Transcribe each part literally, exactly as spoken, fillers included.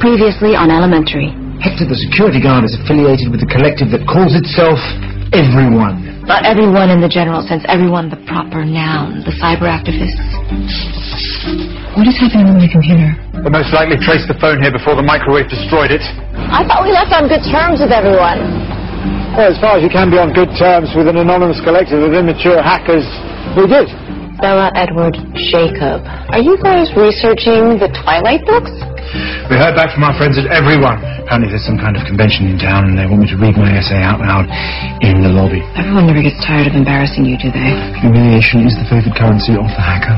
Previously on Elementary. Hector, the security guard, is affiliated with a collective that calls itself Everyone. Not everyone in the general sense, everyone the proper noun, the cyber activists. What is happening on my computer? We'll most likely trace the phone here before the microwave destroyed it. I thought we left on good terms with everyone. Well, as far as you can be on good terms with an anonymous collective of immature hackers, we did. Bella, Edward, Jacob. Are you guys researching the Twilight books? We heard back from our friends at Everyone. Apparently there's some kind of convention in town and they want me to read my essay out loud in the lobby. Everyone never gets tired of embarrassing you, do they? Humiliation is the favored currency of the hacker.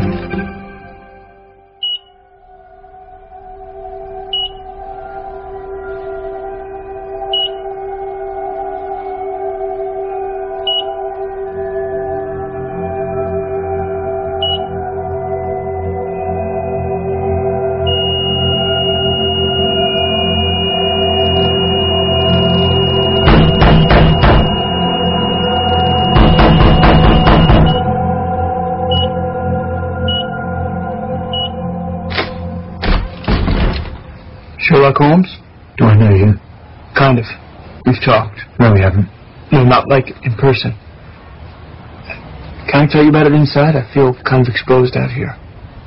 Sherlock Holmes? Do I know you? Kind of. We've talked. No, we haven't. No, not like in person. Can I tell you about it inside? I feel kind of exposed out here.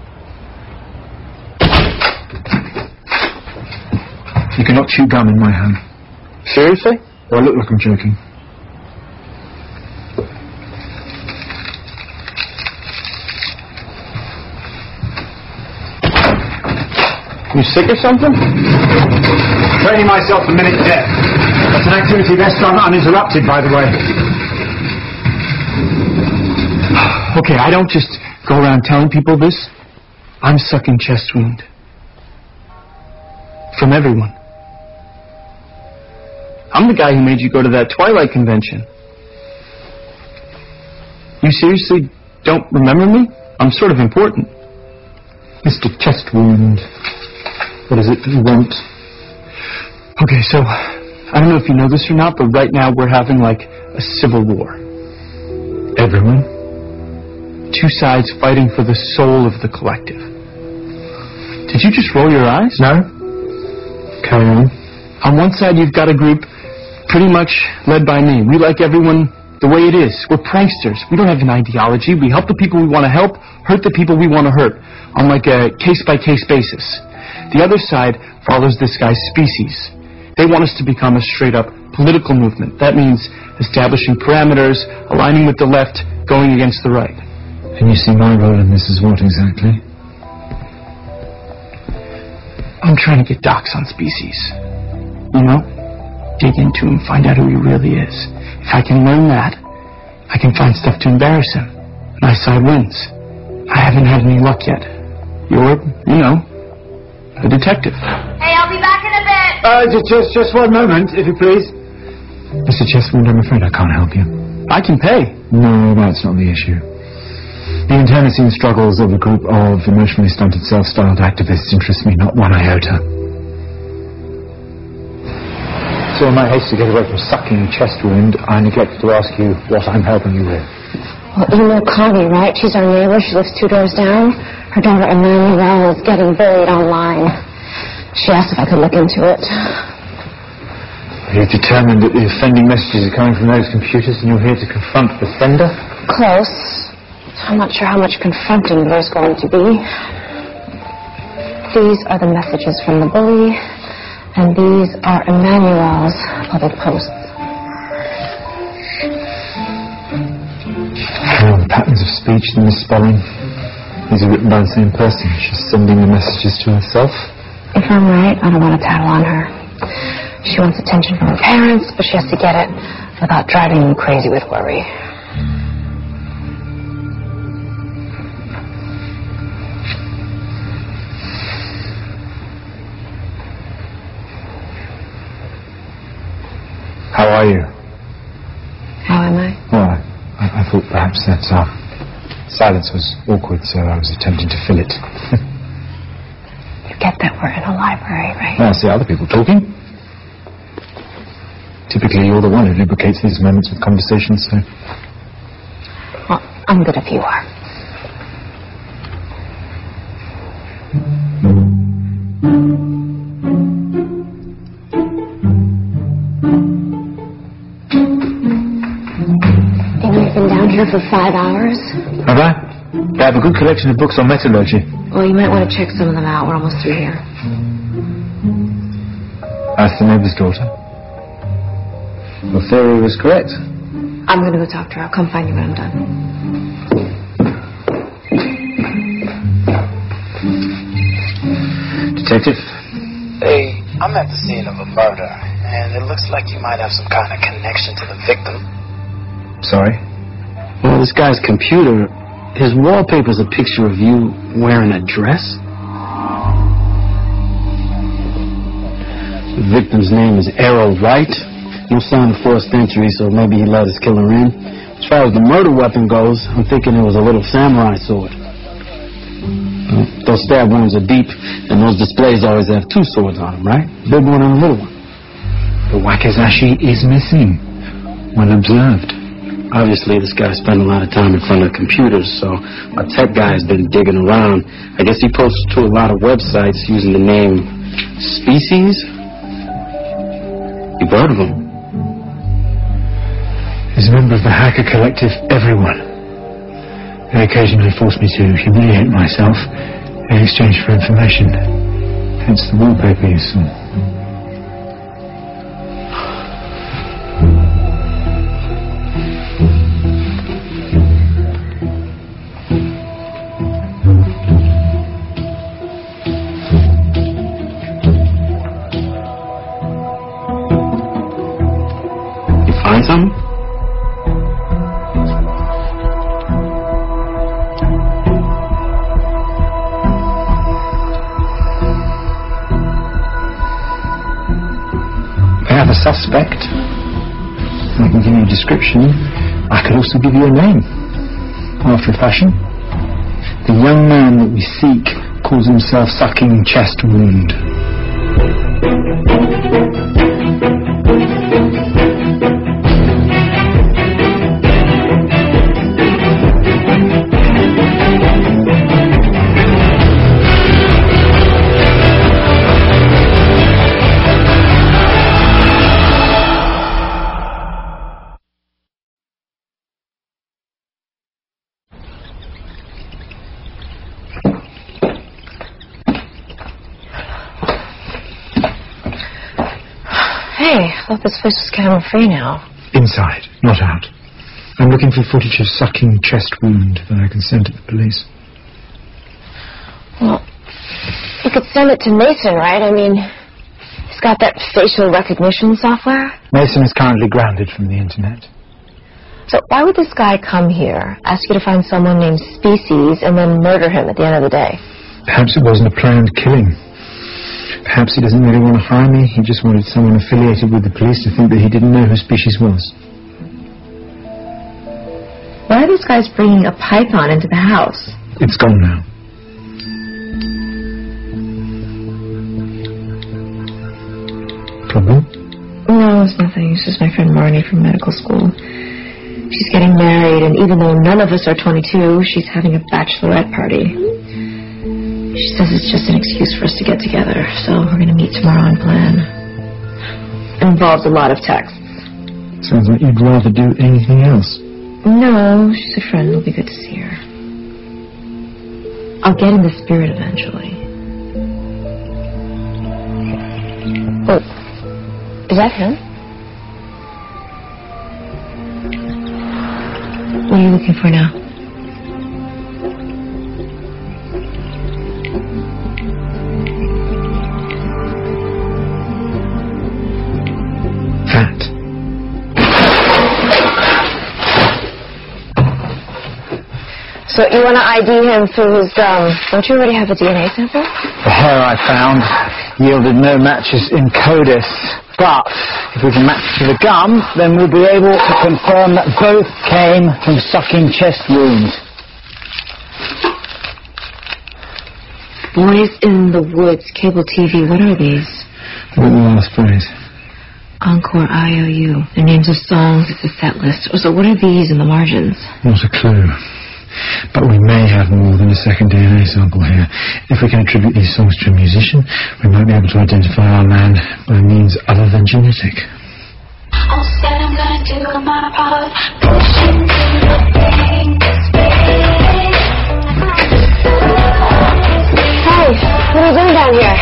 You cannot chew gum in my hand. Seriously? Well, I look like I'm joking. You sick or something? Training myself for minute death. That's an activity best done uninterrupted, by the way. Okay, I don't just go around telling people this. I'm sucking chest wound. From everyone. I'm the guy who made you go to that Twilight convention. You seriously don't remember me? I'm sort of important. Mister Chest Wound. What is it you want? Okay, so, I don't know if you know this or not, but right now we're having, like, a civil war. Everyone? Two sides fighting for the soul of the collective. Did you just roll your eyes? No. Carry on. On one side, you've got a group pretty much led by me. We like everyone the way it is. We're pranksters. We don't have an ideology. We help the people we want to help, hurt the people we want to hurt, on like a case-by-case basis. The other side follows this guy's species. They want us to become a straight-up political movement. That means establishing parameters, aligning with the left, going against the right. And you see my role in this as what exactly? I'm trying to get docs on species. You know? Dig into him, find out who he really is. If I can learn that, I can find stuff to embarrass him. My side wins. I haven't had any luck yet. You're, you know, a detective. Hey, I'll be back in a bit. Uh, just, just, just one moment, if you please. Mister Chestwood, I'm afraid I can't help you. I can pay. No, that's not the issue. The internecine struggles of a group of emotionally stunted, self-styled activists interest me not one iota. So in my haste to get away from sucking chest wound, I neglected to ask you what I'm helping you with. Well, you know Connie, right? She's our neighbor. She lives two doors down. Her daughter Emmanuelle is getting bullied online. She asked if I could look into it. You've determined that the offending messages are coming from those computers and you're here to confront the sender? Close. I'm not sure how much confronting there's going to be. These are the messages from the bully, and these are Emmanuelle's public posts. Oh, the patterns of speech, the misspelling. These are written by the same person. She's sending the messages to herself. If I'm right, I don't want to tattle on her. She wants attention from her parents, but she has to get it without driving them crazy with worry. How are you? How am I? Well, I, I thought perhaps that uh, silence was awkward, so I was attempting to fill it. You get that we're in a library, right? I see other people talking. Typically, you're the one who lubricates these moments with conversation, so... Well, I'm good if you are. here for five hours. Have I? They have a good collection of books on metallurgy. Well, you might want to check some of them out. We're almost through here. Ask the neighbor's daughter. Your theory was correct. I'm going to go talk to her. I'll come find you when I'm done. Detective? Hey, I'm at the scene of a murder, and it looks like you might have some kind of connection to the victim. Sorry? Well, this guy's computer, his wallpaper's a picture of you wearing a dress. The victim's name is Errol White. No sign of forced entry, so maybe he let his killer in. As far as the murder weapon goes, I'm thinking it was a little samurai sword. Well, those stab wounds are deep, and those displays always have two swords on them, right? Big one and a little one. The wakizashi is missing. Well observed. Obviously, this guy spent a lot of time in front of computers, so our tech guy has been digging around. I guess he posts to a lot of websites using the name Species. You've heard of him? As a member of the hacker collective, everyone. They occasionally force me to humiliate myself in exchange for information. Hence the wallpaper you saw. You find something? A suspect. I can give you a description. I could also give you a name, after a fashion. The young man that we seek calls himself Sucking Chest Wound. Hey, I thought this place was camera-free now. Inside, not out. I'm looking for footage of Sucking Chest Wound that I can send to the police. Well, you could send it to Mason, right? I mean, he's got that facial recognition software. Mason is currently grounded from the internet. So why would this guy come here, ask you to find someone named Species, and then murder him at the end of the day? Perhaps it wasn't a planned killing. Perhaps he doesn't really want to harm me. He just wanted someone affiliated with the police to think that he didn't know who Species was. Why are these guys bringing a python into the house? It's gone now. Problem? No, it's nothing. It's just my friend Marnie from medical school. She's getting married, and even though none of us are twenty-two, she's having a bachelorette party. She says it's just an excuse for us to get together, so we're going to meet tomorrow and plan. It involves a lot of texts. Sounds like you'd rather do anything else. No, she's a friend. It'll be good to see her. I'll get in the spirit eventually. Oh, is that him? What are you looking for now? That. So you want to I D him through his gum. Don't you already have a D N A sample? The hair I found yielded no matches in CODIS. But if we can match to the gum, then we'll be able to confirm that both came from Sucking Chest Wound. Boys in the Woods, cable T V. What are these? What was the last phrase? Encore I O U. They're names of songs. It's a set list. So what are these in the margins? Not a clue. But we may have more than a second D N A sample here. If we can attribute these songs to a musician, we might be able to identify our man by means other than genetic. I said I'm gonna do my part, pushing through the What are you doing down here?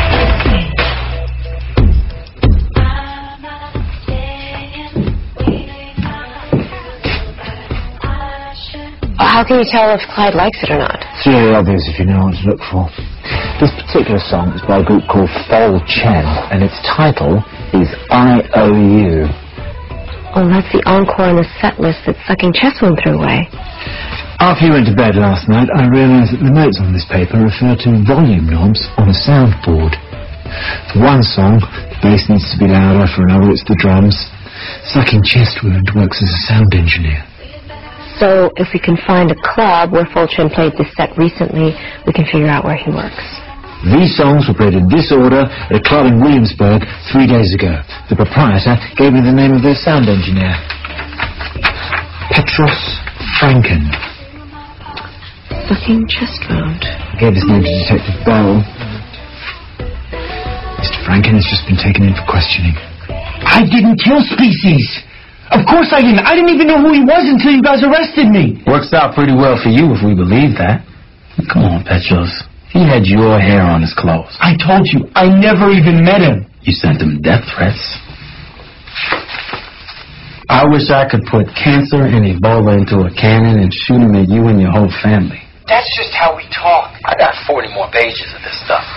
How can you tell if Clyde likes it or not? It's really obvious if you know what to look for. This particular song is by a group called Fol Chen, and its title is I O U. Oh, that's the encore on the set list that Sucking Chest won't throw away. After you went to bed last night, I realised that the notes on this paper refer to volume knobs on a soundboard. For one song, the bass needs to be louder. For another, it's the drums. Sucking Chest Wound works as a sound engineer. So if we can find a club where Fol Chen played this set recently, we can figure out where he works. These songs were played in this order at a club in Williamsburg three days ago. The proprietor gave me the name of their sound engineer. Petros Franken. Sucking Chest Wound. I gave his name to Detective Bell. Mister Franken has just been taken in for questioning. I didn't kill Species. Of course I didn't. I didn't even know who he was until you guys arrested me. Works out pretty well for you if we believe that. Come on, Petros. He had your hair on his clothes. I told you, I never even met him. You sent him death threats. I wish I could put cancer and Ebola into a cannon and shoot him at you and your whole family. That's just how we talk. I got forty more pages of this stuff.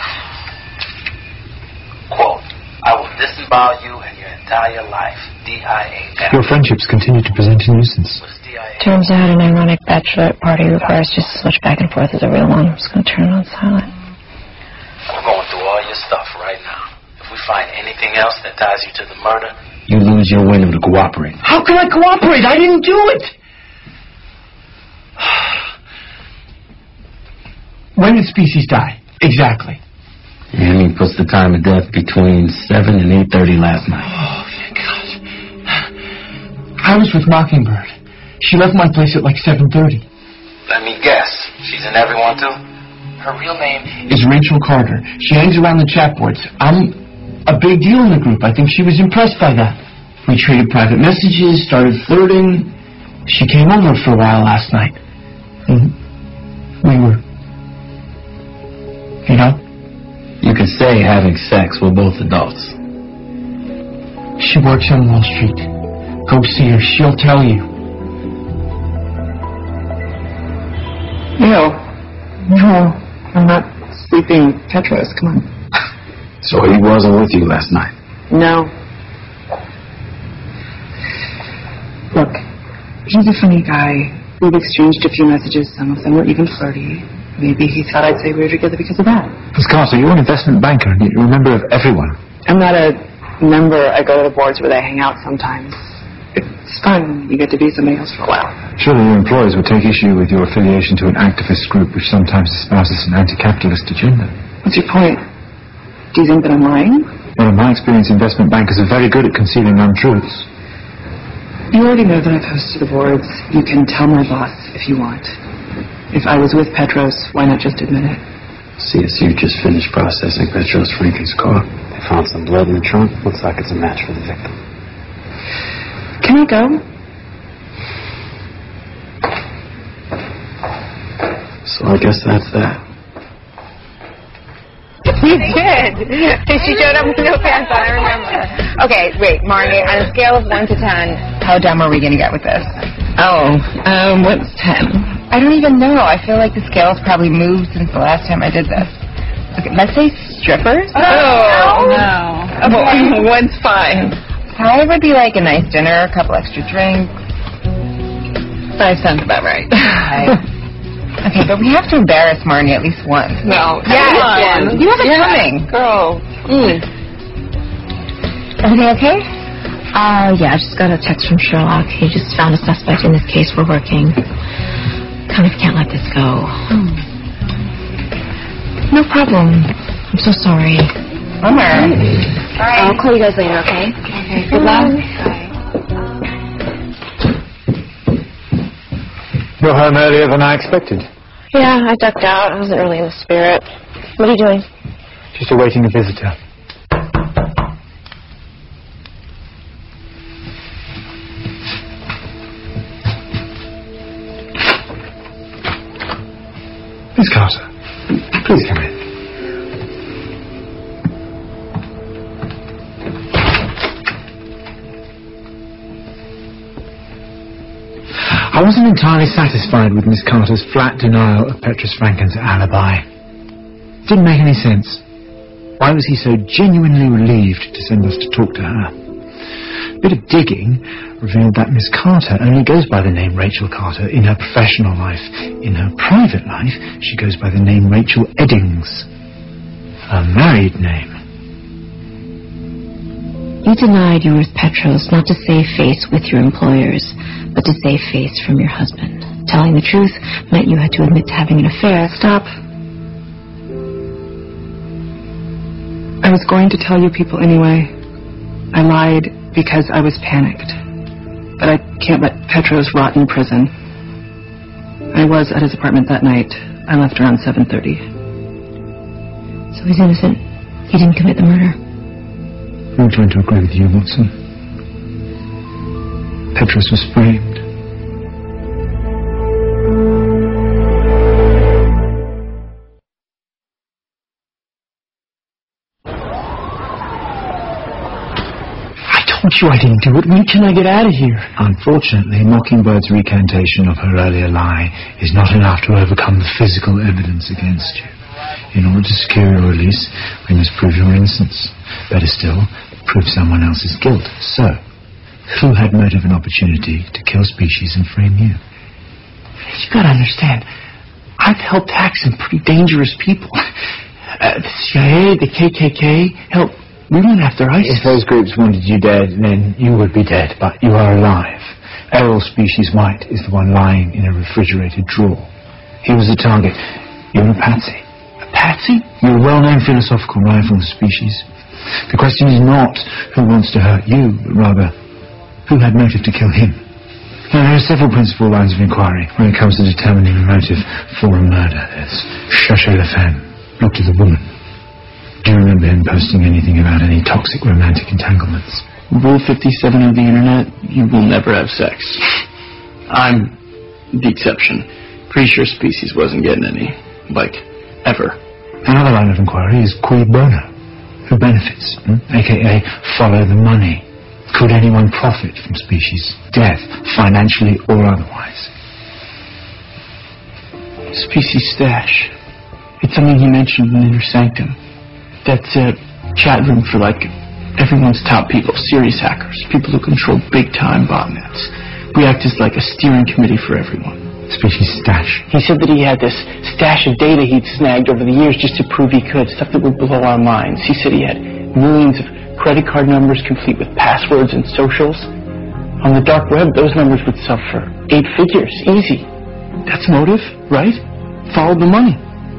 Quote, I will disembowel you and your entire life. D I A F. Your friendships continue to present a nuisance. What is D I A F? Turns out an ironic bachelorette party requires just as much back and forth as a real one. I'm just going to turn it on silent. I'm going through all your stuff right now. If we find anything else that ties you to the murder, you lose your window to cooperate. How can I cooperate? I didn't do it. When did Species die? Exactly. And he puts the time of death between seven and eight thirty last night. Oh, thank God. I was with Mockingbird. She left my place at like seven thirty. Let me guess. She's in everyone too? Her real name Is Rachel Carter. She hangs around the chat boards. I'm a big deal in the group. I think she was impressed by that. We traded private messages, started flirting. She came over for a while last night. And we were, you know? You could say having sex with both adults. She works on Wall Street. Go see her. She'll tell you. No. No. I'm not sleeping Petros. Come on. So he wasn't with you last night? No. Look, he's a funny guy. We've exchanged a few messages. Some of them were even flirty. Maybe he thought I'd say we were together because of that. Miss Carter, you're an investment banker and you're a member of everyone. I'm not a member. I go to the boards where they hang out sometimes. It's fun. You get to be somebody else for a while. Surely your employers would take issue with your affiliation to an activist group which sometimes espouses an anti-capitalist agenda. What's your point? Do you think that I'm lying? Well, in my experience, investment bankers are very good at concealing untruths. You already know that I've hosted the boards. You can tell my boss if you want. If I was with Petros, why not just admit it? C S U just finished processing Petros Franken's car. They found some blood in the trunk. Looks like it's a match for the victim. Can I go? So I guess that's that. You did. She showed up with no pants on, I remember. Okay, wait, Marnie, on a scale of one to ten, how dumb are we going to get with this? Oh, um, what's ten? I don't even know. I feel like the scale's probably moved since the last time I did this. Okay, let's say strippers. Oh, no. Well, one's fine. Five would be like a nice dinner, a couple extra drinks. Five sounds about right. Okay, but we have to embarrass Marnie at least once. No. Yeah, you have it yeah. coming. Girl. Mm. Everything okay? Uh, yeah, I just got a text from Sherlock. He just found a suspect in this case we're working. Kind of can't let this go. Hmm. No problem. I'm so sorry. Bummer. All right. I'll call you guys later, okay? Okay. Good luck. You're home earlier than I expected. Yeah, I ducked out. I wasn't really in the spirit. What are you doing? Just awaiting a visitor. Miss Carter, please come in. I wasn't entirely satisfied with Miss Carter's flat denial of Petrus Franken's alibi. It didn't make any sense. Why was he so genuinely relieved to send us to talk to her? A bit of digging revealed that Miss Carter only goes by the name Rachel Carter in her professional life. In her private life, she goes by the name Rachel Eddings, her married name. You denied you were with Petros not to save face with your employers, but to save face from your husband. Telling the truth meant you had to admit to having an affair. Stop. I was going to tell you people anyway. I lied because I was panicked. But I can't let Petros rot in prison. I was at his apartment that night. I left around seven thirty. So he's innocent. He didn't commit the murder. I'm trying to agree with you, Watson. Petros was framed. I told you I didn't do it. When can I get out of here? Unfortunately, Mockingbird's recantation of her earlier lie is not enough to overcome the physical evidence against you. In order to secure your release, we must prove your innocence. Better still, prove someone else's guilt. So, who had motive and opportunity to kill Species and frame you? You gotta understand, I've helped hack some pretty dangerous people. Uh, the C I A, the K K K, hell, we went after ISIS. If those groups wanted you dead, then you would be dead, but you are alive. Errol Species White is the one lying in a refrigerated drawer. He was the target. You're a patsy. A patsy? You're a well-known philosophical rival of Species. The question is not who wants to hurt you, but rather who had motive to kill him. Now, there are several principal lines of inquiry when it comes to determining a motive for a murder. There's chercher la femme, look to the woman. Do you remember him posting anything about any toxic romantic entanglements? Rule fifty-seven of the internet, you will never have sex. I'm the exception. Pretty sure Species wasn't getting any, like, ever. Another line of inquiry is cui bono. Who benefits? Hmm? A K A follow the money. Could anyone profit from Species' death, financially or otherwise? Species stash. It's something he mentioned in Inner Sanctum. That's a chat room for, like, everyone's top people, serious hackers, people who control big-time botnets. We act as like a steering committee for everyone. Species stash. He said that he had this stash of data he'd snagged over the years just to prove he could, stuff that would blow our minds. He said he had millions of credit card numbers complete with passwords and socials. On the dark web, those numbers would sell for eight figures, easy. That's motive, right? Follow the money.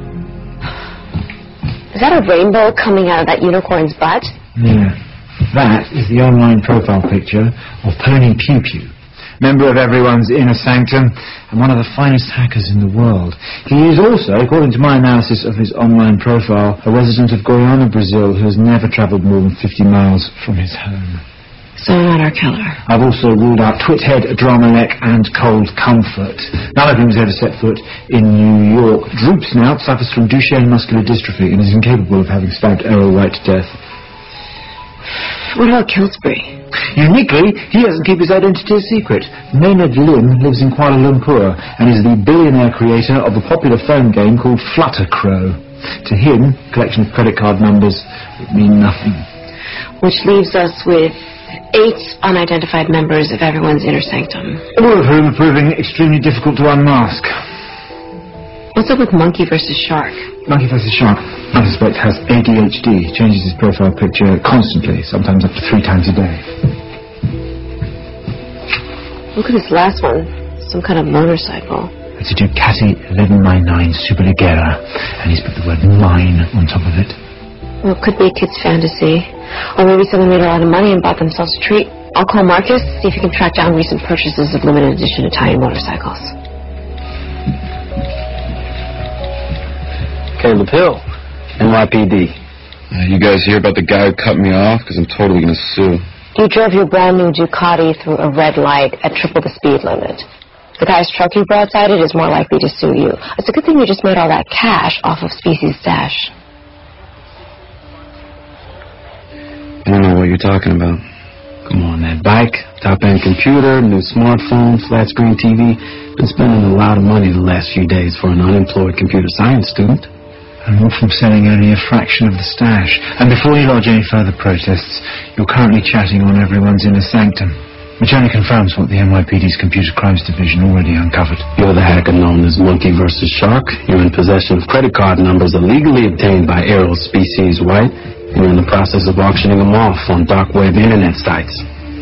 Is that a rainbow coming out of that unicorn's butt? Yeah. That is the online profile picture of Pony Pew Pew, member of everyone's inner sanctum and one of the finest hackers in the world. He is also, according to my analysis of his online profile, a resident of Guiana, Brazil, who has never travelled more than fifty miles from his home. So not our killer. I've also ruled out Twithead, Dramalek, and Cold Comfort. None of whom has ever set foot in New York. Droop Snout suffers from Duchenne muscular dystrophy and is incapable of having stabbed Errol White to death. What about Killsbury? Uniquely, he doesn't keep his identity a secret. Maynard Lim lives in Kuala Lumpur and is the billionaire creator of a popular phone game called Fluttercrow. To him, a collection of credit card numbers would mean nothing. Which leaves us with eight unidentified members of everyone's inner sanctum. All of whom are proving extremely difficult to unmask. What's up with Monkey versus Shark? Monkey versus Shark, I suspect, has A D H D, changes his profile picture constantly, sometimes up to three times a day. Look at this last one. Some kind of motorcycle. It's a Ducati eleven ninety-nine Superleggera, and he's put the word mine on top of it. Well, it could be a kid's fantasy. Or maybe someone made a lot of money and bought themselves a treat. I'll call Marcus, see if he can track down recent purchases of limited edition Italian motorcycles. Caleb Hill, N Y P D. Uh, you guys hear about the guy who cut me off? Because I'm totally going to sue. You drove your brand new Ducati through a red light at triple the speed limit. The guy's truck you broadsided is more likely to sue you. It's a good thing you just made all that cash off of Species' stash. I don't know what you're talking about. Come on, that bike, top-end computer, new smartphone, flat-screen T V. Been spending a lot of money the last few days for an unemployed computer science student. And all from selling only a fraction of the stash. And before you lodge any further protests, you're currently chatting on everyone's inner sanctum, which only confirms what the N Y P D's Computer Crimes Division already uncovered. You're the hacker known as Monkey versus Shark. You're in possession of credit card numbers illegally obtained by Aero Species White. And you're in the process of auctioning them off on dark web internet sites.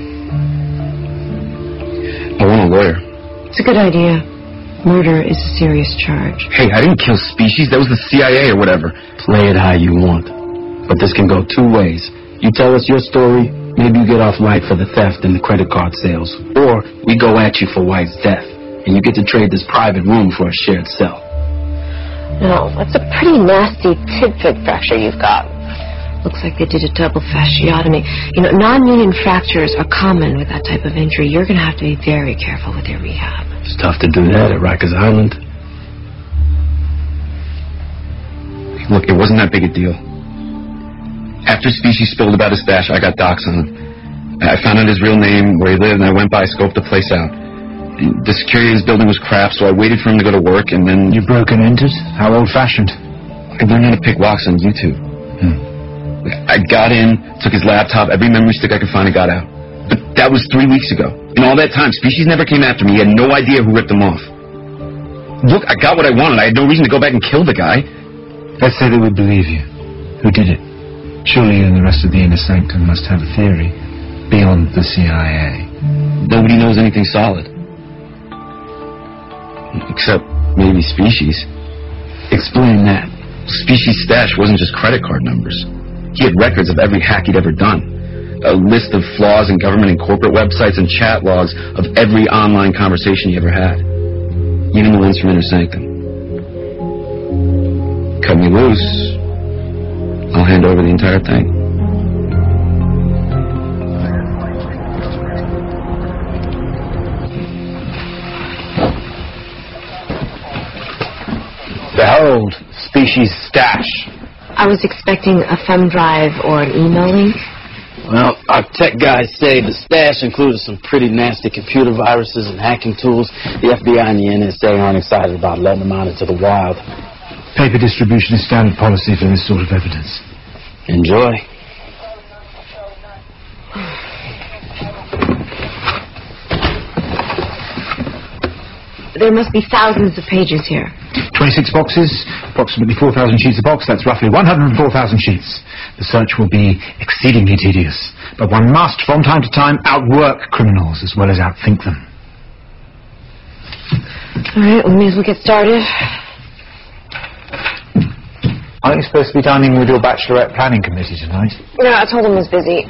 I want a lawyer. It's a good idea. Murder is a serious charge. Hey, I didn't kill Species. That was the C I A or whatever. Play it how you want. But this can go two ways. You tell us your story, maybe you get off light for the theft and the credit card sales. Or we go at you for White's death, and you get to trade this private room for a shared cell. No, that's a pretty nasty tidbit fracture you've got. Looks like they did a double fasciotomy. You know, non-union fractures are common with that type of injury. You're going to have to be very careful with your rehab. It's tough to do that at Rikers Island. Look, it wasn't that big a deal. After Species spilled about his stash, I got docs on him. I found out his real name, where he lived, and I went by, scoped the place out. The security in his building was crap, so I waited for him to go to work, and then... You broke and entered? How old-fashioned? I learned how to pick locks on YouTube. Hmm. I got in, took his laptop, every memory stick I could find, and got out. But that was three weeks ago. In all that time, Species never came after me. He had no idea who ripped him off. Look, I got what I wanted. I had no reason to go back and kill the guy. Let's say they would believe you. Who did it? Surely you and the rest of the inner sanctum must have a theory beyond the C I A. Nobody knows anything solid. Except maybe Species. Explain that. Species' stash wasn't just credit card numbers. He had records of every hack he'd ever done. A list of flaws in government and corporate websites and chat logs of every online conversation he ever had. Even the ones from Inner Sanctum. Cut me loose, I'll hand over the entire thing. Behold, Species' stash. I was expecting a thumb drive or an email link. Well, our tech guys say the stash included some pretty nasty computer viruses and hacking tools. The F B I and the N S A aren't excited about letting them out into the wild. Paper distribution is standard policy for this sort of evidence. Enjoy. There must be thousands of pages here. twenty-six boxes, approximately four thousand sheets a box. That's roughly one hundred four thousand sheets. The search will be exceedingly tedious, but one must, from time to time, outwork criminals as well as outthink them. All right, we may as well get started. Aren't you supposed to be dining with your bachelorette planning committee tonight? No, I told him I was busy.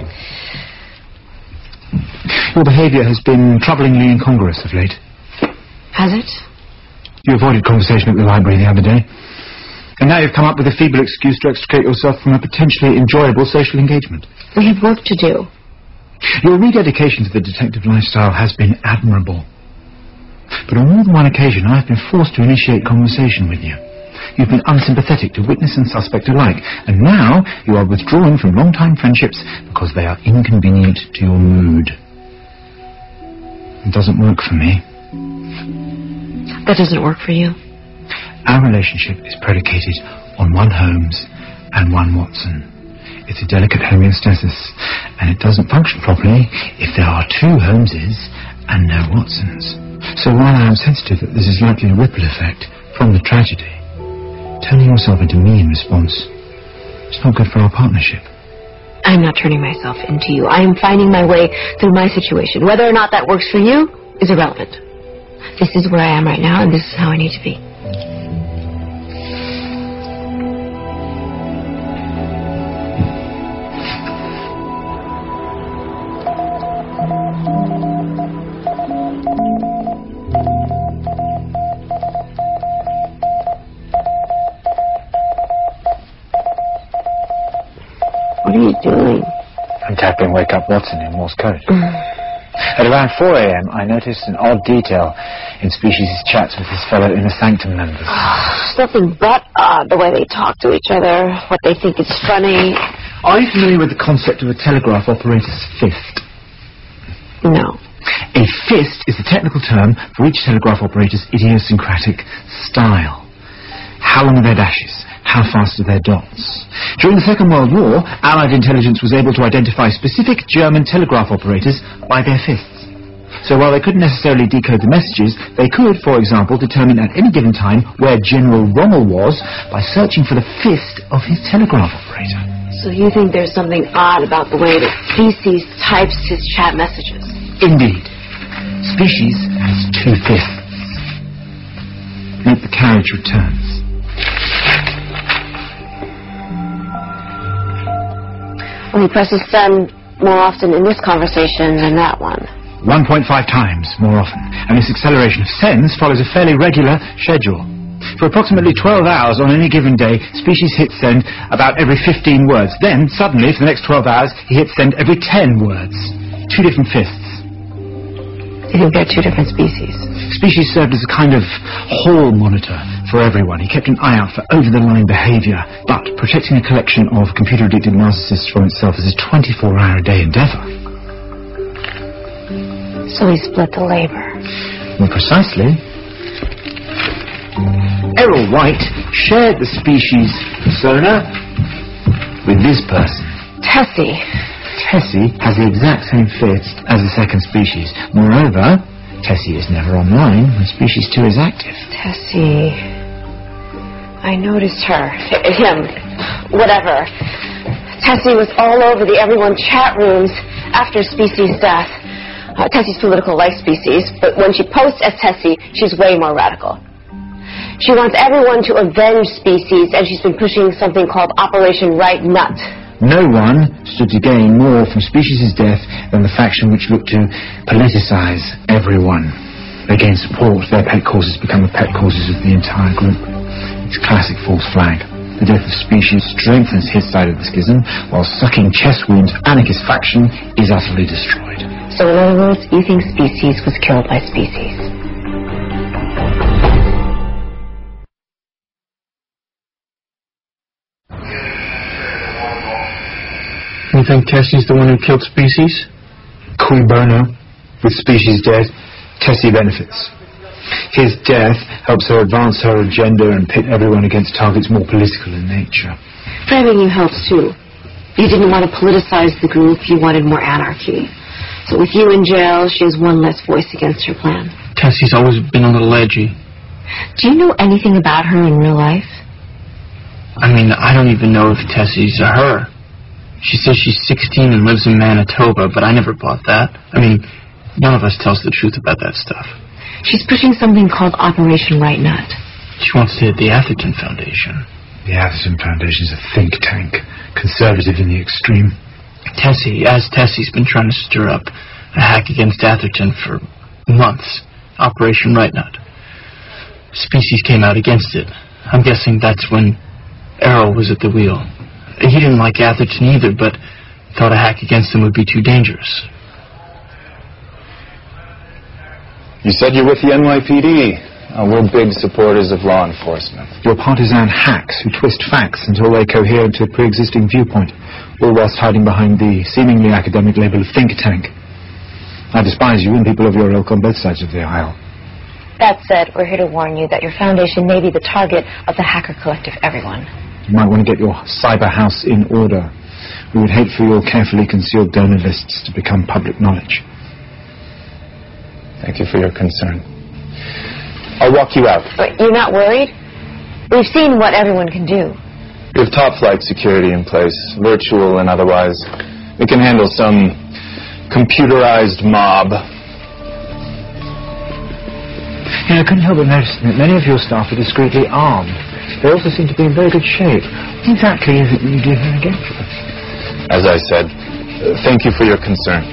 Your behaviour has been troublingly incongruous of late. Has it? You avoided conversation at the library the other day. And now you've come up with a feeble excuse to extricate yourself from a potentially enjoyable social engagement. We have work to do. Your rededication to the detective lifestyle has been admirable. But on more than one occasion, I have been forced to initiate conversation with you. You've been unsympathetic to witness and suspect alike. And now you are withdrawing from long-time friendships because they are inconvenient to your mood. It doesn't work for me. That doesn't work for you? Our relationship is predicated on one Holmes and one Watson. It's a delicate homeostasis, and it doesn't function properly if there are two Holmeses and no Watsons. So while I am sensitive that this is likely a ripple effect from the tragedy, turning yourself into me in response, it's not good for our partnership. I'm not turning myself into you. I am finding my way through my situation. Whether or not that works for you is irrelevant. This is where I am right now, and this is how I need to be. What are you doing? I'm tapping Wake Up Watson in Morse code. At around four a.m., I noticed an odd detail in Species' chats with his fellow Inner Sanctum members. It's nothing but odd, the way they talk to each other, what they think is funny. Are you familiar with the concept of a telegraph operator's fist? No. A fist is the technical term for each telegraph operator's idiosyncratic style. How long are their dashes? How fast are their dots? During the Second World War, Allied intelligence was able to identify specific German telegraph operators by their fists. So while they couldn't necessarily decode the messages, they could, for example, determine at any given time where General Rommel was by searching for the fist of his telegraph operator. So you think there's something odd about the way that Species types his chat messages? Indeed. Species has two fists. Make the carriage returns. Well, he presses send more often in this conversation than that one. one point five times more often, and this acceleration of sends follows a fairly regular schedule. For approximately twelve hours on any given day, Species hits send about every fifteen words. Then, suddenly, for the next twelve hours, he hits send every ten words. Two different fists. You think they're two different species? Species served as a kind of hall monitor for everyone. He kept an eye out for over-the-line behavior, but protecting a collection of computer-addicted narcissists from itself is a twenty-four hour a day endeavor. So he split the labor. More precisely, Errol White shared the Species persona with this person. Tessie. Tessie has the exact same fist as the second Species. Moreover, Tessie is never online when Species two is active. Tessie. I noticed her. Him. Whatever. Tessie was all over the Everyone chat rooms after Species' death. Uh, Tessie's political like Species, but when she posts as Tessie, she's way more radical. She wants everyone to avenge Species, and she's been pushing something called Operation Right Nut. No one stood to gain more from Species' death than the faction which looked to politicize everyone. They gain support, their pet causes become the pet causes of the entire group. It's classic false flag. The death of Species strengthens his side of the schism, while sucking chest wounds anarchist faction is utterly destroyed. So in other words, you think Species was killed by Species? You think Tessie's the one who killed Species? Cui bono. With Species dead, Tessie benefits. His death helps her advance her agenda and pit everyone against targets more political in nature. Framing you helps too. You didn't want to politicize the group, you wanted more anarchy. So with you in jail, she has one less voice against her plan. Tessie's always been a little edgy. Do you know anything about her in real life? I mean, I don't even know if Tessie's a her. She says she's sixteen and lives in Manitoba, but I never bought that. I mean, none of us tells the truth about that stuff. She's pushing something called Operation Right Nut. She wants to hit the Atherton Foundation. The Atherton Foundation is a think tank, conservative in the extreme. Tessie, as Tessie's been trying to stir up a hack against Atherton for months. Operation Right Nut. Species came out against it. I'm guessing that's when Errol was at the wheel. He didn't like Atherton either, but thought a hack against him would be too dangerous. You said you're with the N Y P D. Uh, we're big supporters of law enforcement. You're partisan hacks who twist facts until they cohere into a pre-existing viewpoint, all whilst hiding behind the seemingly academic label of think tank. I despise you and people of your ilk on both sides of the aisle. That said, we're here to warn you that your foundation may be the target of the hacker collective Everyone. You might want to get your cyber house in order. We would hate for your carefully concealed donor lists to become public knowledge. Thank you for your concern. I'll walk you out. But you're not worried? We've seen what Everyone can do. We have top-flight security in place, virtual and otherwise. We can handle some computerized mob. You know, I couldn't help but notice that many of your staff are discreetly armed. They also seem to be in very good shape. What exactly is it that you do here again for us? As I said, uh, thank you for your concern.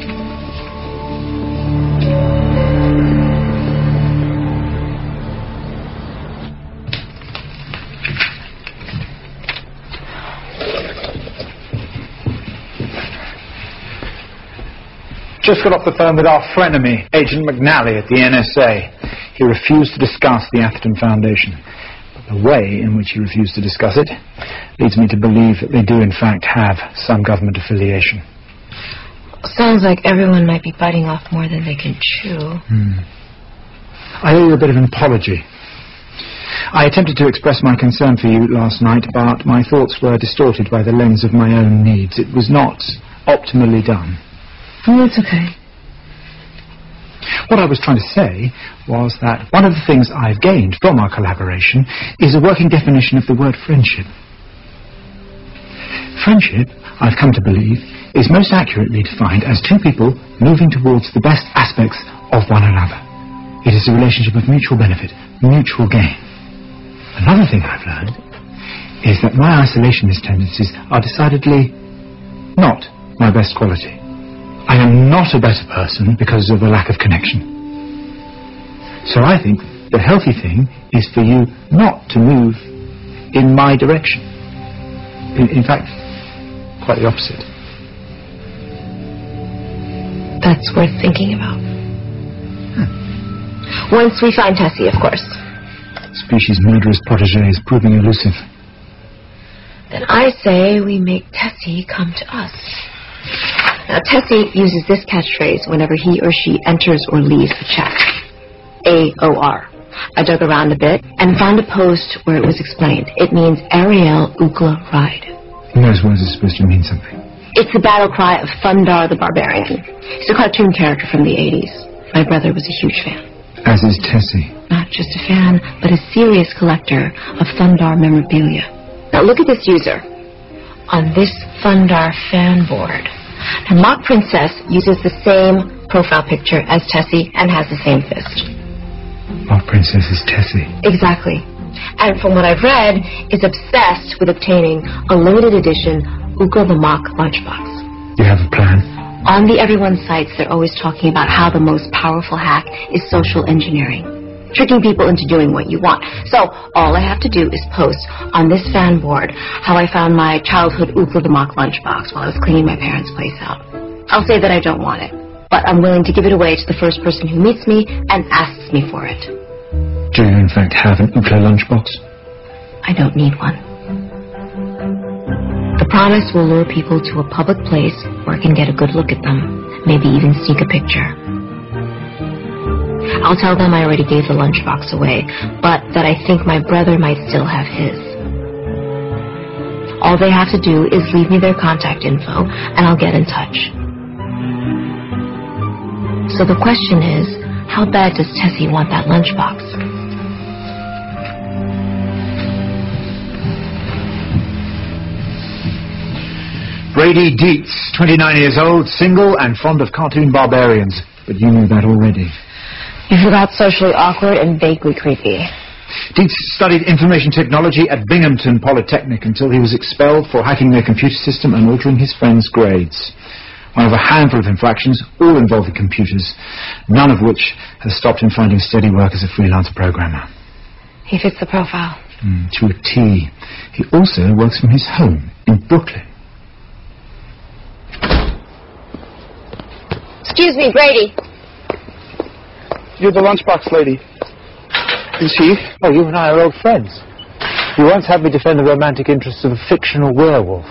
Just got off the phone with our frenemy, Agent McNally at the N S A. He refused to discuss the Atherton Foundation. But the way in which he refused to discuss it leads me to believe that they do in fact have some government affiliation. Sounds like everyone might be biting off more than they can chew. Hmm. I owe you a bit of an apology. I attempted to express my concern for you last night, but my thoughts were distorted by the lens of my own needs. It was not optimally done. Oh, it's okay. What I was trying to say was that one of the things I've gained from our collaboration is a working definition of the word friendship. Friendship, I've come to believe, is most accurately defined as two people moving towards the best aspects of one another. It is a relationship of mutual benefit, mutual gain. Another thing I've learned is that my isolationist tendencies are decidedly not my best quality. I am not a better person because of a lack of connection. So I think the healthy thing is for you not to move in my direction. In, in fact, quite the opposite. That's worth thinking about. Hmm. Once we find Tessie, of course. Species' murderous protege is proving elusive. Then I say we make Tessie come to us. Now, Tessie uses this catchphrase whenever he or she enters or leaves the chat. A O R. I dug around a bit and found a post where it was explained. It means Ariel Ukla Ride. Those words are supposed to mean something. It's the battle cry of Thundar the Barbarian. He's a cartoon character from the eighties. My brother was a huge fan. As is Tessie. Not just a fan, but a serious collector of Thundar memorabilia. Now look at this user. On this Thundar fan board. Now Mock Princess uses the same profile picture as Tessie and has the same fist. Mock Princess is Tessie. Exactly. And from what I've read, is obsessed with obtaining a limited edition Ukla the Mock lunchbox. You have a plan? On the Everyone sites, they're always talking about how the most powerful hack is social engineering. Tricking people into doing what you want. So, all I have to do is post on this fan board how I found my childhood Ukla the Mock lunchbox while I was cleaning my parents' place out. I'll say that I don't want it, but I'm willing to give it away to the first person who meets me and asks me for it. Do you in fact have an Ukla lunchbox? I don't need one. The promise will lure people to a public place where I can get a good look at them, maybe even sneak a picture. I'll tell them I already gave the lunchbox away, but that I think my brother might still have his. All they have to do is leave me their contact info, and I'll get in touch. So the question is, how bad does Tessie want that lunchbox? Brady Dietz, twenty-nine years old, single and fond of cartoon barbarians. But you knew that already. You forgot socially awkward and vaguely creepy. Dietz studied information technology at Binghamton Polytechnic until he was expelled for hacking their computer system and altering his friends' grades. One of a handful of infractions, all involving computers, none of which has stopped him finding steady work as a freelance programmer. He fits the profile. Mm, to a T. He also works from his home in Brooklyn. Excuse me, Brady. You're the lunchbox lady. Is he? Oh, you and I are old friends. You once had me defend the romantic interests of a fictional werewolf.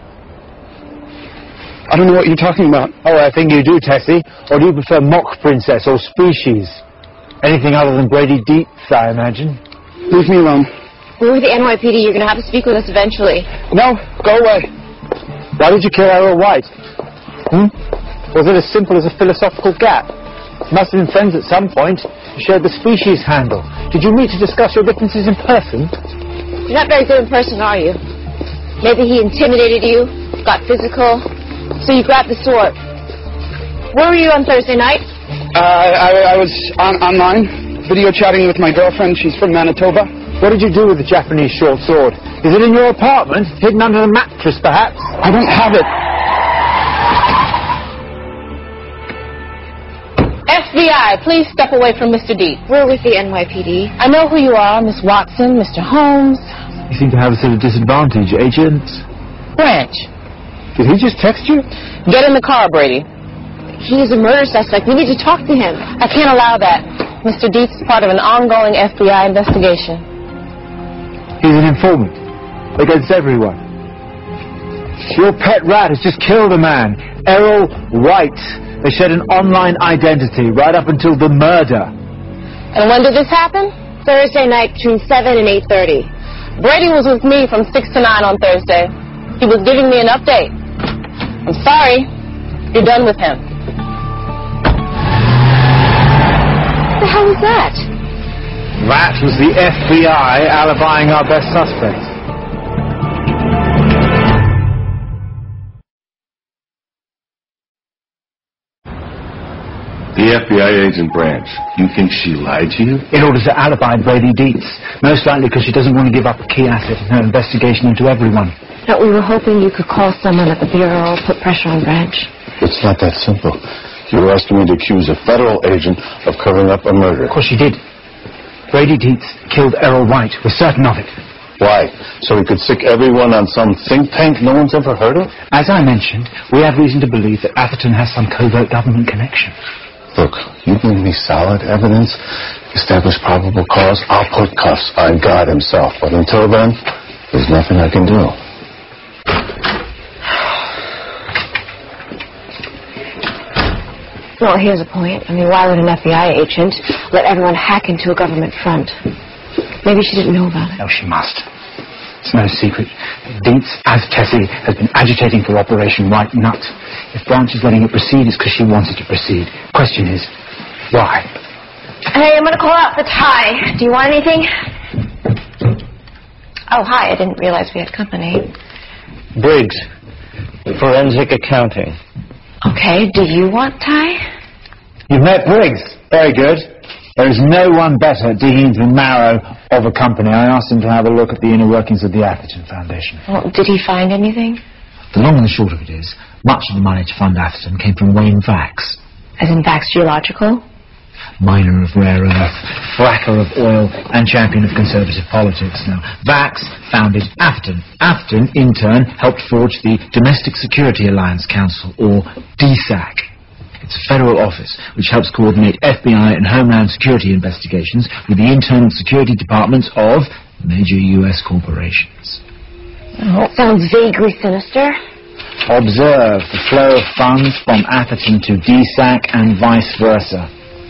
I don't know what you're talking about. Oh, I think you do, Tessie. Or do you prefer Mock Princess or Species? Anything other than Brady Dietz, I imagine. Leave me alone. We're with the N Y P D. You're going to have to speak with us eventually. No, go away. Why did you kill Errol White? Hmm? Was it as simple as a philosophical gap? Must have been friends at some point. You shared the Species handle. Did you meet to discuss your differences in person? You're not very good in person, are you? Maybe he intimidated you, got physical, so you grabbed the sword. Where were you on Thursday night? Uh, I, I was on, online, video chatting with my girlfriend. She's from Manitoba. What did you do with the Japanese short sword? Is it in your apartment? Hidden under the mattress, perhaps? I don't have it. F B I, please step away from Mister Dietz. We're with the N Y P D. I know who you are, Miss Watson, Mister Holmes. You seem to have us at a disadvantage, Agent. Branch. Did he just text you? Get in the car, Brady. He is a murder suspect. We need to talk to him. I can't allow that. Mister Dietz is part of an ongoing F B I investigation. He's an informant against everyone. Your pet rat has just killed a man. Errol White. They shared an online identity right up until the murder. And when did this happen? Thursday night between seven and eight thirty. Brady was with me from six to nine on Thursday. He was giving me an update. I'm sorry. You're done with him. What the hell was that? That was the F B I alibying our best suspect. The F B I agent Branch, you think she lied to you? In order to alibi Brady Dietz. Most likely because she doesn't want to give up a key asset in her investigation into everyone. But we were hoping you could call someone at the Bureau, put pressure on Branch. It's not that simple. You were asking me to accuse a federal agent of covering up a murder. Of course she did. Brady Dietz killed Errol White. We're certain of it. Why? So he could sick everyone on some think tank no one's ever heard of? As I mentioned, we have reason to believe that Atherton has some covert government connection. Look, you bring me solid evidence, establish probable cause, I'll put cuffs on God himself. But until then, there's nothing I can do. Well, here's a point. I mean, why would an F B I agent let everyone hack into a government front? Maybe she didn't know about it. No, she must. It's no secret. Dietz, as Tessie, has been agitating for Operation White Nut. If Branch is letting it proceed, it's because she wants it to proceed. Question is, why? Hey, I'm going to call out for Ty. Do you want anything? Oh, hi. I didn't realize we had company. Briggs, forensic accounting. Okay, do you want Ty? You've met Briggs. Very good. There is no one better at digging into the marrow of a company. I asked him to have a look at the inner workings of the Atherton Foundation. Well, did he find anything? The long and the short of it is, much of the money to fund Atherton came from Wayne Vax. As in Vax Geological? Miner of rare earth, fracker of oil, and champion of conservative politics. Now, Vax founded Atherton. Atherton, in turn, helped forge the Domestic Security Alliance Council, or D SAC. It's a federal office which helps coordinate F B I and Homeland Security investigations with the internal security departments of major U S corporations. Oh, sounds vaguely sinister. Observe the flow of funds from Atherton to D SAC and vice versa.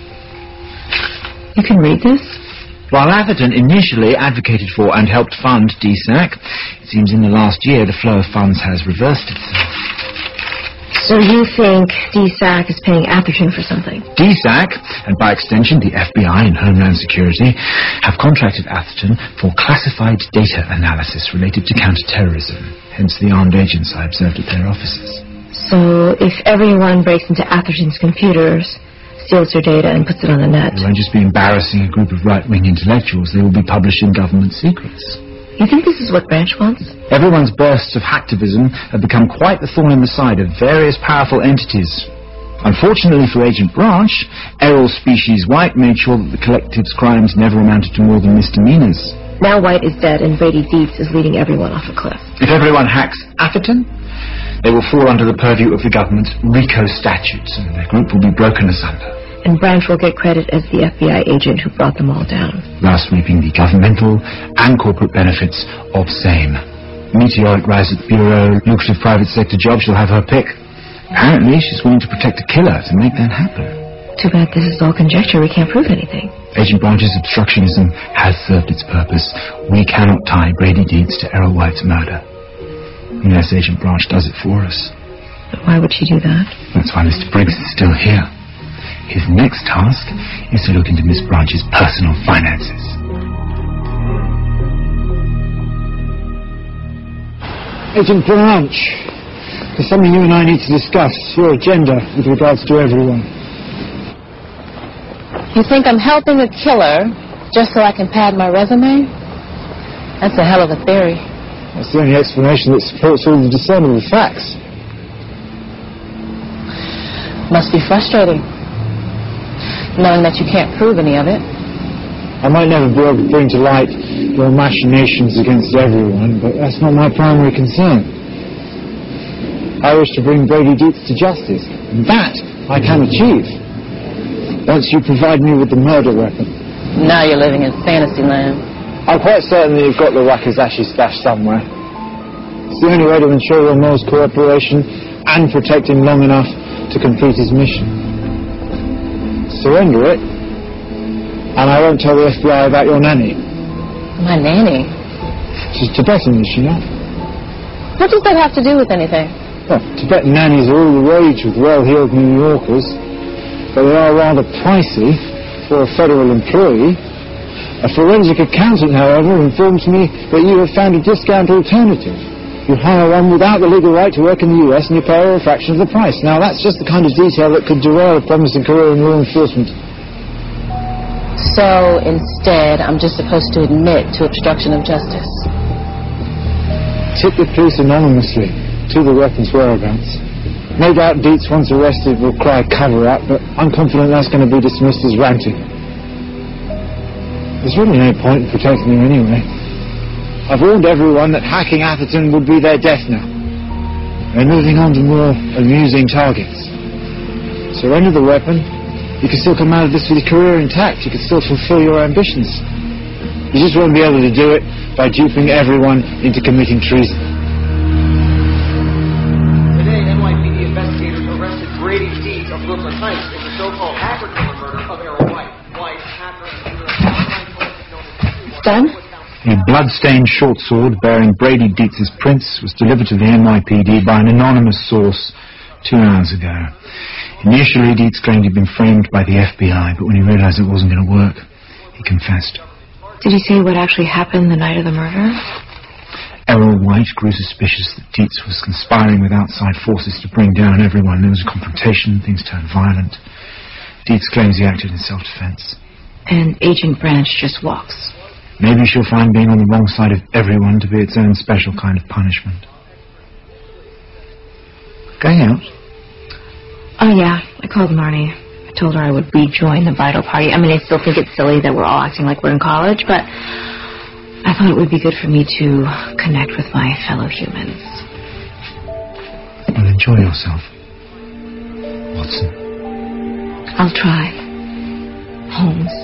You can read this? While Atherton initially advocated for and helped fund D SAC, it seems in the last year the flow of funds has reversed itself. So you think D SAC is paying Atherton for something? D SAC, and by extension the F B I and Homeland Security, have contracted Atherton for classified data analysis related to counterterrorism, hence the armed agents I observed at their offices. So if everyone breaks into Atherton's computers, steals their data and puts it on the net... They won't just be embarrassing a group of right-wing intellectuals, they will be publishing government secrets. You think this is what Branch wants? Everyone's bursts of hacktivism have become quite the thorn in the side of various powerful entities. Unfortunately for Agent Branch, Errol Species White made sure that the collective's crimes never amounted to more than misdemeanors. Now White is dead and Brady Dietz is leading everyone off a cliff. If everyone hacks Atherton, they will fall under the purview of the government's RICO statutes and their group will be broken asunder. And Branch will get credit as the F B I agent who brought them all down. Thus reaping the governmental and corporate benefits of same. Meteoric rise at the Bureau, lucrative private sector jobs, she'll have her pick. Apparently she's willing to protect a killer to make that happen. Too bad this is all conjecture. We can't prove anything. Agent Branch's obstructionism has served its purpose. We cannot tie Brady Dietz to Errol White's murder. Unless Agent Branch does it for us. But why would she do that? That's why Mister Briggs is still here. His next task is to look into Miss Branch's personal finances. Agent Branch, there's something you and I need to discuss. Your agenda with regards to everyone. You think I'm helping a killer just so I can pad my resume? That's a hell of a theory. That's the only explanation that supports all the discernible facts. Must be frustrating, knowing that you can't prove any of it. I might never be able to bring to light your machinations against everyone, but that's not my primary concern. I wish to bring Brady Dietz to justice. That I can achieve, once you provide me with the murder weapon. Now you're living in fantasy land. I'm quite certain that you've got the Wacker's ashes stashed somewhere. It's the only way to ensure your Mo's cooperation and protect him long enough to complete his mission. Surrender it, and I won't tell the F B I about your nanny. My nanny? She's Tibetan, is she not? What does that have to do with anything? Well, Tibetan nannies are all the rage with well-heeled New Yorkers, but they are rather pricey for a federal employee. A forensic accountant, however, informs me that you have found a discount alternative. You hire one without the legal right to work in the U S and you pay her a fraction of the price. Now, that's just the kind of detail that could derail a promising career in law enforcement. So, instead, I'm just supposed to admit to obstruction of justice. Tip the police anonymously to the weapon's whereabouts. No doubt Dietz, once arrested, will cry cover-up, but I'm confident that's going to be dismissed as ranting. There's really no point in protecting him anyway. I've warned everyone that hacking Atherton would be their death now. They're moving on to more amusing targets. Surrender the weapon. You can still come out of this with your career intact. You can still fulfill your ambitions. You just won't be able to do it by duping everyone into committing treason. Today, N Y P D investigators arrested Brady Dietz of Brooklyn Heights in the so-called hacker killer murder of Errol White. White, hacker, and It's done? A blood-stained short sword bearing Brady Dietz's prints was delivered to the N Y P D by an anonymous source two hours ago. Initially, Dietz claimed he'd been framed by the F B I, but when he realized it wasn't going to work, he confessed. Did he say what actually happened the night of the murder? Errol White grew suspicious that Dietz was conspiring with outside forces to bring down everyone. There was a confrontation, things turned violent. Dietz claims he acted in self-defense. And Agent Branch just walks. Maybe she'll find being on the wrong side of everyone to be its own special kind of punishment. Going out? Oh, yeah. I called Marnie. I told her I would rejoin the bridal party. I mean, I still think it's silly that we're all acting like we're in college, but I thought it would be good for me to connect with my fellow humans. Well, enjoy yourself, Watson. I'll try. Holmes.